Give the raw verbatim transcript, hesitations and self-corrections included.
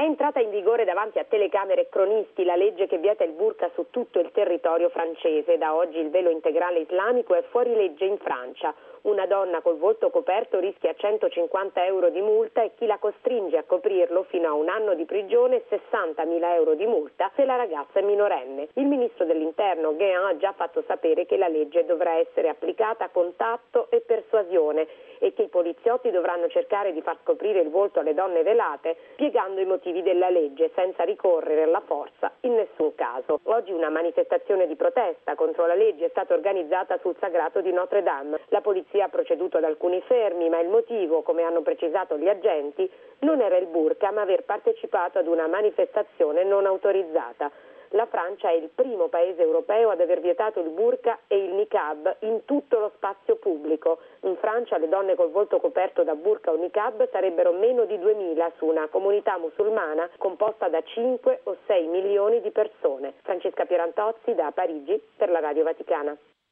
È entrata in vigore davanti a telecamere e cronisti la legge che vieta il burqa su tutto il territorio francese. Da oggi il velo integrale islamico è fuori legge in Francia. Una donna col volto coperto rischia centocinquanta euro di multa e chi la costringe a coprirlo fino a un anno di prigione e sessantamila euro di multa se la ragazza è minorenne. Il ministro dell'Interno Guéant ha già fatto sapere che la legge dovrà essere applicata con tatto e persuasione e che i poliziotti dovranno cercare di far scoprire il volto alle donne velate spiegando i motivi della legge senza ricorrere alla forza in nessun caso. Oggi una manifestazione di protesta contro la legge è stata organizzata sul sagrato di Notre Dame. La polizia ha proceduto ad alcuni fermi, ma il motivo, come hanno precisato gli agenti, non era il burqa, ma aver partecipato ad una manifestazione non autorizzata. La Francia è il primo paese europeo ad aver vietato il burqa e il niqab in tutto lo spazio pubblico. In Francia le donne col volto coperto da burqa o niqab sarebbero meno di duemila su una comunità musulmana composta da cinque o sei milioni di persone. Francesca Pierantozzi da Parigi per la Radio Vaticana.